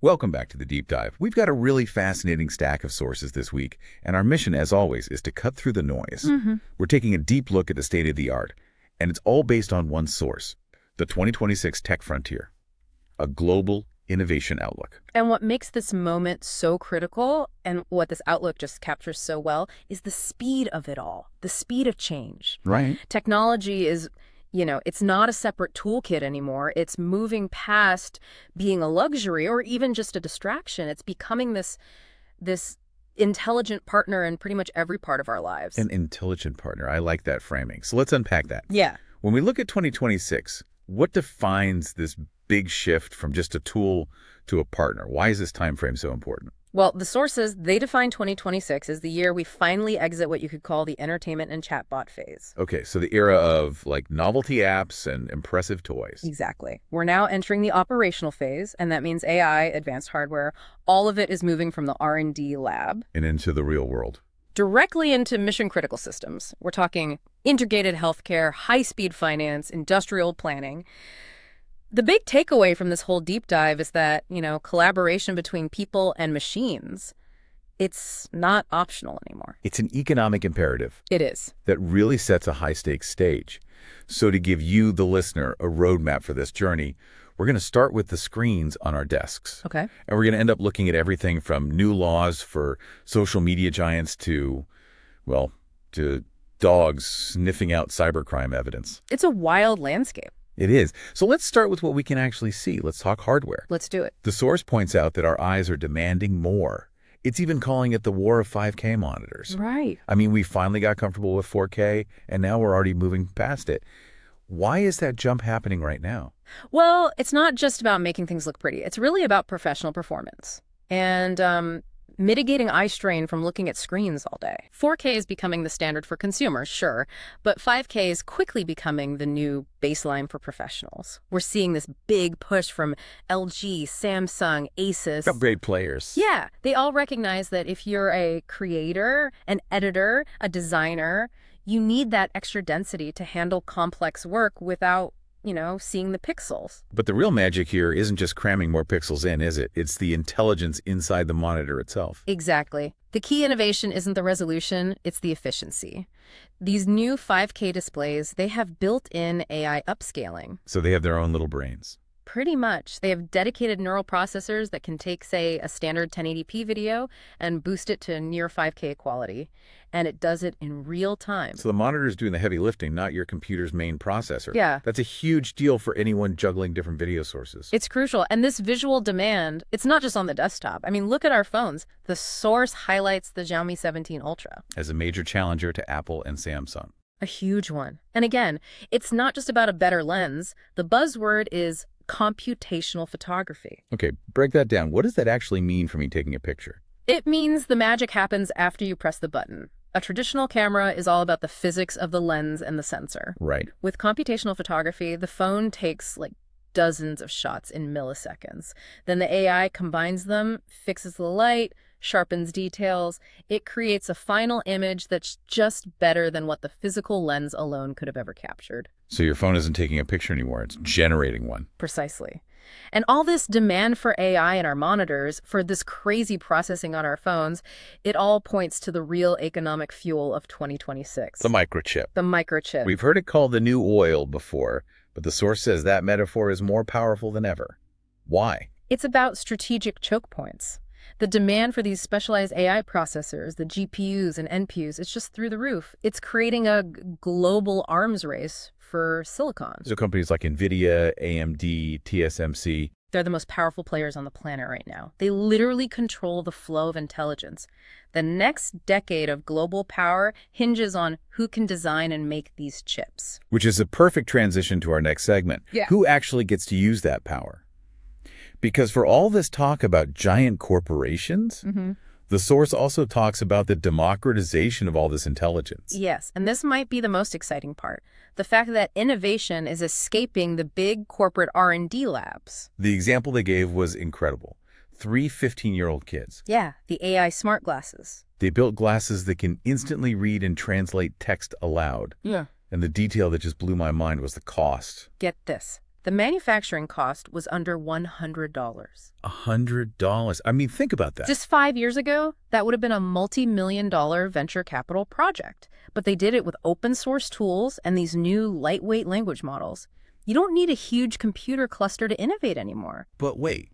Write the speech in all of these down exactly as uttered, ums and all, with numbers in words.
Welcome back to the Deep Dive. We've got a really fascinating stack of sources this week, and our mission, as always, is to cut through the noise. Mm-hmm. We're taking a deep look at the state of the art, and it's all based on one source, the twenty twenty-six Tech Frontier, a global innovation outlook. And what makes this moment so critical, and what this outlook just captures so well, is the speed of it all, the speed of change. Right. Technology is, you know, it's not a separate toolkit anymore. It's moving past being a luxury or even just a distraction. It's becoming this, this intelligent partner in pretty much every part of our lives. An intelligent partner. I like that framing. So let's unpack that. Yeah. When we look at twenty twenty-six, what defines this big shift from just a tool to a partner? Why is this time frame so important? Well, the sources, they define twenty twenty-six as the year we finally exit what you could call the entertainment and chatbot phase. Okay, so the era of like novelty apps and impressive toys. Exactly. We're now entering the operational phase, and that means A I, advanced hardware, all of it is moving from the R and D lab And into the real world. directly into mission-critical systems. We're talking integrated healthcare, high-speed finance, industrial planning. The big takeaway from this whole deep dive is that, you know, collaboration between people and machines, it's not optional anymore. It's an economic imperative It is. that really sets a high-stakes stage. So to give you, the listener, a roadmap for this journey, we're going to start with the screens on our desks. Okay. And we're going to end up looking at everything from new laws for social media giants to, well, to dogs sniffing out cybercrime evidence. It's a wild landscape. It is. So let's start with what we can actually see. Let's talk hardware. Let's do it. The source points out that our eyes are demanding more. It's even calling it the war of five K monitors. Right. I mean, we finally got comfortable with four K, and now we're already moving past it. Why is that jump happening right now? Well, it's not just about making things look pretty. It's really about professional performance and um, mitigating eye strain from looking at screens all day. four K is becoming the standard for consumers, sure, but five K is quickly becoming the new baseline for professionals. We're seeing this big push from L G, Samsung, Asus. Upgrade players. Yeah, they all recognize that if you're a creator, an editor, a designer, you need that extra density to handle complex work without, you know, seeing the pixels. But the real magic here isn't just cramming more pixels in, is it? It's the intelligence inside the monitor itself. Exactly. The key innovation isn't the resolution, it's the efficiency. These new five K displays, they have built-in A I upscaling. So they have their own little brains. Pretty much. They have dedicated neural processors that can take, say, a standard ten eighty p video and boost it to near five K quality. And it does it in real time. So the monitor is doing the heavy lifting, not your computer's main processor. Yeah. That's a huge deal for anyone juggling different video sources. It's crucial. And this visual demand, it's not just on the desktop. I mean, look at our phones. The source highlights the Xiaomi seventeen Ultra. As a major challenger to Apple and Samsung. A huge one. And again, it's not just about a better lens. The buzzword is computational photography. Okay, break that down. What does that actually mean for me taking a picture? It means the magic happens after you press the button. A traditional camera is all about the physics of the lens and the sensor. Right. With computational photography, the phone takes like dozens of shots in milliseconds. Then the A I combines them, fixes the light, sharpens details. It creates a final image that's just better than what the physical lens alone could have ever captured. So your phone isn't taking a picture anymore, it's generating one. Precisely. And all this demand for A I in our monitors, for this crazy processing on our phones, it all points to the real economic fuel of twenty twenty-six. The microchip. The microchip. We've heard it called the new oil before, but the source says that metaphor is more powerful than ever. Why? It's about strategic choke points. The demand for these specialized A I processors, the G P Us and N P Us, it's just through the roof. It's creating a g- global arms race for silicon. So companies like NVIDIA, A M D, T S M C. They're the most powerful players on the planet right now. They literally control the flow of intelligence. The next decade of global power hinges on who can design and make these chips. Which is a perfect transition to our next segment. Yeah. Who actually gets to use that power? Because for all this talk about giant corporations, Mm-hmm. the source also talks about the democratization of all this intelligence. Yes, and this might be the most exciting part. The fact that innovation is escaping the big corporate R and D labs. The example they gave was incredible. Three fifteen-year-old kids. Yeah, the A I smart glasses. They built glasses that can instantly read and translate text aloud. Yeah. And the detail that just blew my mind was the cost. Get this. The manufacturing cost was under one hundred dollars. A hundred dollars. I mean, think about that. Just five years ago, that would have been a multi-million dollar venture capital project. But they did it with open source tools and these new lightweight language models. You don't need a huge computer cluster to innovate anymore. But wait.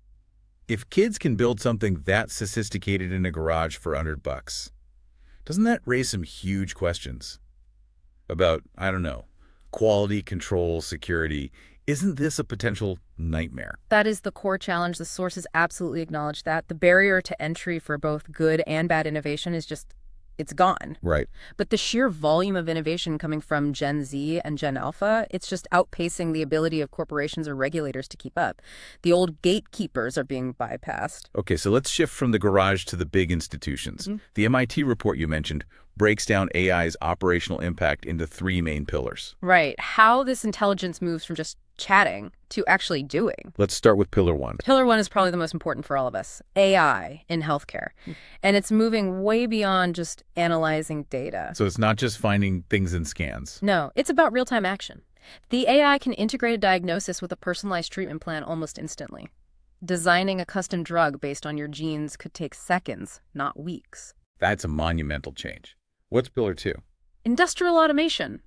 If kids can build something that sophisticated in a garage for a hundred bucks, doesn't that raise some huge questions about, I don't know, quality, control, security? Isn't this a potential nightmare? That is the core challenge. The sources absolutely acknowledge that. The barrier to entry for both good and bad innovation is just, it's gone. Right. But the sheer volume of innovation coming from Gen Z and Gen Alpha, it's just outpacing the ability of corporations or regulators to keep up. The old gatekeepers are being bypassed. Okay, so let's shift from the garage to the big institutions. Mm-hmm. The M I T report you mentioned breaks down A I's operational impact into three main pillars. Right. How this intelligence moves from just chatting to actually doing. Let's start with pillar one. Pillar one is probably the most important for all of us, A I in healthcare. And it's moving way beyond just analyzing data. So it's not just finding things in scans. No, it's about real-time action. The A I can integrate a diagnosis with a personalized treatment plan almost instantly. Designing a custom drug based on your genes could take seconds, not weeks. That's a monumental change. What's pillar two? Industrial automation.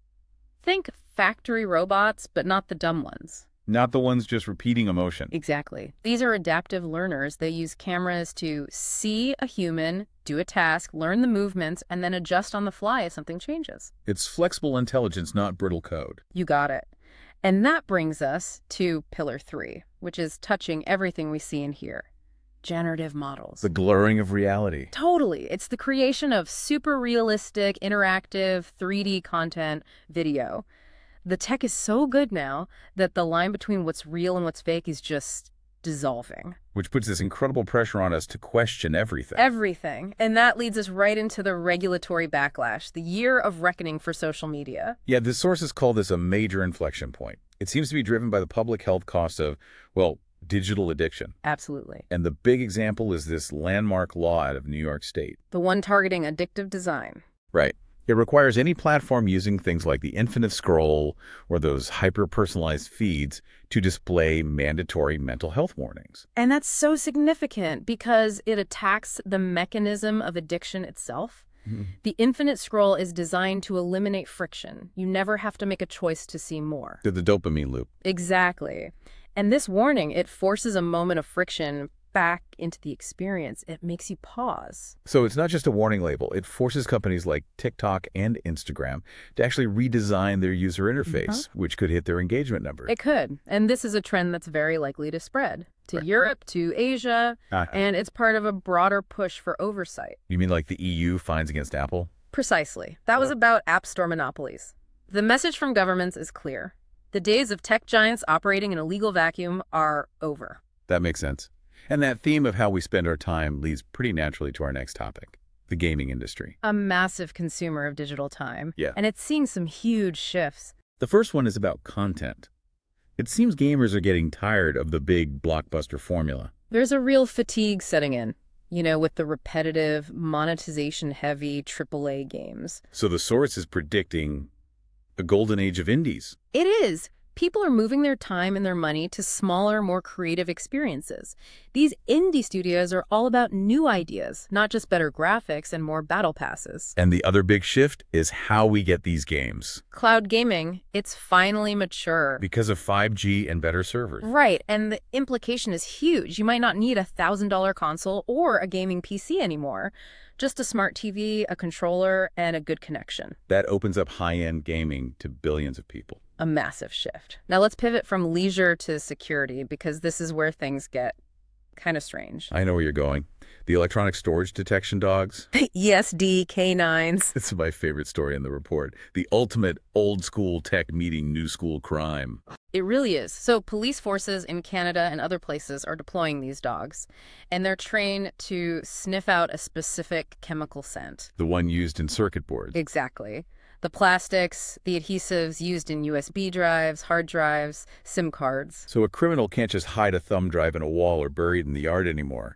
Think factory robots, but not the dumb ones. Not the ones just repeating a motion. Exactly. These are adaptive learners. They use cameras to see a human, do a task, learn the movements, and then adjust on the fly as something changes. It's flexible intelligence, not brittle code. You got it. And that brings us to pillar three, which is touching everything we see and hear. Generative models. The blurring of reality. Totally. It's the creation of super realistic, interactive, three D content video. The tech is so good now that the line between what's real and what's fake is just dissolving. Which puts this incredible pressure on us to question everything. Everything. And that leads us right into the regulatory backlash, the year of reckoning for social media. Yeah, the sources call this a major inflection point. It seems to be driven by the public health cost of, well, digital addiction. Absolutely. And the big example is this landmark law out of New York State. The one targeting addictive design. Right. It requires any platform using things like the infinite scroll or those hyper-personalized feeds to display mandatory mental health warnings. And that's so significant because it attacks the mechanism of addiction itself. Mm-hmm. The infinite scroll is designed to eliminate friction. You never have to make a choice to see more. To the dopamine loop. Exactly. And this warning, it forces a moment of friction back into the experience. It makes you pause. So it's not just a warning label. It forces companies like TikTok and Instagram to actually redesign their user interface, mm-hmm. which could hit their engagement numbers. It could. And this is a trend that's very likely to spread to right. Europe, to Asia, uh-huh. and it's part of a broader push for oversight. You mean like the E U fines against Apple? Precisely. That was about App Store monopolies. The message from governments is clear. The days of tech giants operating in a legal vacuum are over. That makes sense. And that theme of how we spend our time leads pretty naturally to our next topic, the gaming industry. A massive consumer of digital time. Yeah. And it's seeing some huge shifts. The first one is about content. It seems gamers are getting tired of the big blockbuster formula. There's a real fatigue setting in, you know, with the repetitive, monetization-heavy triple A games. So the source is predicting a golden age of indies. It is. People are moving their time and their money to smaller, more creative experiences. These indie studios are all about new ideas, not just better graphics and more battle passes. And the other big shift is how we get these games. Cloud gaming, it's finally mature. Because of five G and better servers. Right, and the implication is huge. You might not need a one thousand dollar console or a gaming P C anymore. Just a smart T V, a controller, and a good connection. That opens up high-end gaming to billions of people. A massive shift. Now let's pivot from leisure to security, because this is where things get kind of strange. I know where you're going. The electronic storage detection dogs. E S D K nines. It's my favorite story in the report. The ultimate old school tech meeting new school crime. It really is. So police forces in Canada and other places are deploying these dogs, and they're trained to sniff out a specific chemical scent. The one used in circuit boards. Exactly. The plastics, the adhesives used in U S B drives, hard drives, SIM cards. So a criminal can't just hide a thumb drive in a wall or buried in the yard anymore.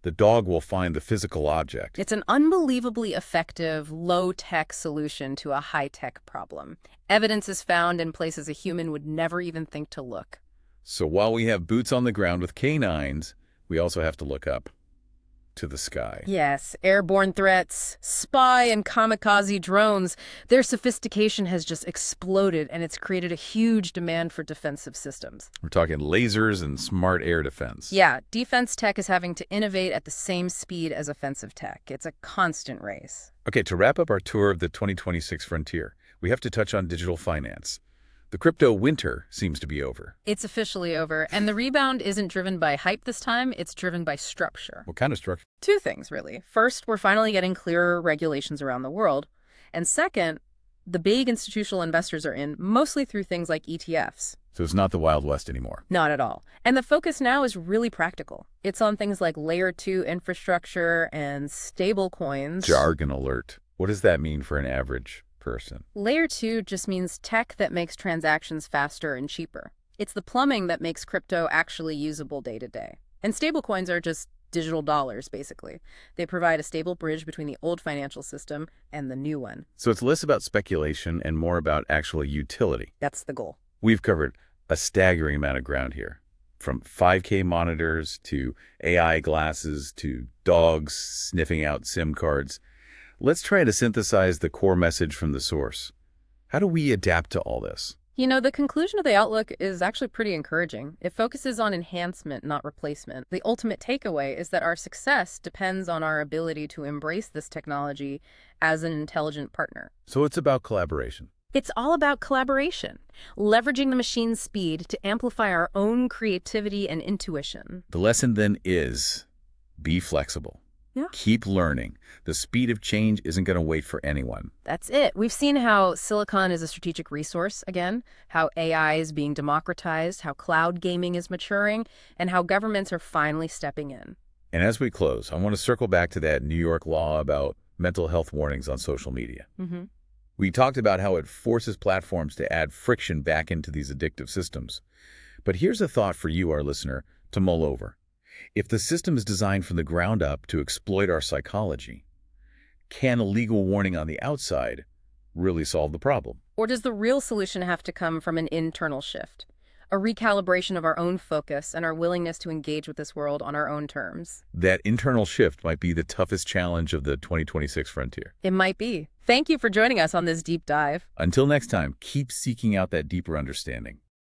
the dog will find the physical object. It's an unbelievably effective, low-tech solution to a high-tech problem. Evidence is found in places a human would never even think to look. So while we have boots on the ground with canines, we also have to look up to the sky. Yes, airborne threats, spy and kamikaze drones. Their sophistication has just exploded, and it's created a huge demand for defensive systems. We're talking lasers and smart air defense. Yeah, defense tech is having to innovate at the same speed as offensive tech. It's a constant race. Okay, to wrap up our tour of the twenty twenty-six frontier, we have to touch on digital finance. The crypto winter seems to be over. It's officially over, and the rebound isn't driven by hype this time, it's driven by structure. What kind of structure? Two things, really. First, we're finally getting clearer regulations around the world. And second, the big institutional investors are in, mostly through things like E T Fs. So it's not the Wild West anymore. Not at all. And the focus now is really practical. It's on things like layer two infrastructure and stable coins. Jargon alert. What does that mean for an average person? Layer two just means tech that makes transactions faster and cheaper. It's the plumbing that makes crypto actually usable day to day. And stablecoins are just digital dollars, basically. They provide a stable bridge between the old financial system and the new one. So it's less about speculation and more about actual utility. That's the goal. We've covered a staggering amount of ground here, from five K monitors to A I glasses to dogs sniffing out SIM cards. Let's try to synthesize the core message from the source. How do we adapt to all this? You know, the conclusion of the Outlook is actually pretty encouraging. It focuses on enhancement, not replacement. The ultimate takeaway is that our success depends on our ability to embrace this technology as an intelligent partner. So it's about collaboration. It's all about collaboration, leveraging the machine's speed to amplify our own creativity and intuition. The lesson then is, be flexible. Yeah. Keep learning. The speed of change isn't going to wait for anyone. That's it. We've seen how silicon is a strategic resource again, how A I is being democratized, how cloud gaming is maturing, and how governments are finally stepping in. And as we close, I want to circle back to that New York law about mental health warnings on social media. Mm-hmm. We talked about how it forces platforms to add friction back into these addictive systems. But here's a thought for you, our listener, to mull over. If the system is designed from the ground up to exploit our psychology, can a legal warning on the outside really solve the problem? Or does the real solution have to come from an internal shift, a recalibration of our own focus and our willingness to engage with this world on our own terms? That internal shift might be the toughest challenge of the twenty twenty-six frontier. It might be. Thank you for joining us on this deep dive. Until next time, keep seeking out that deeper understanding.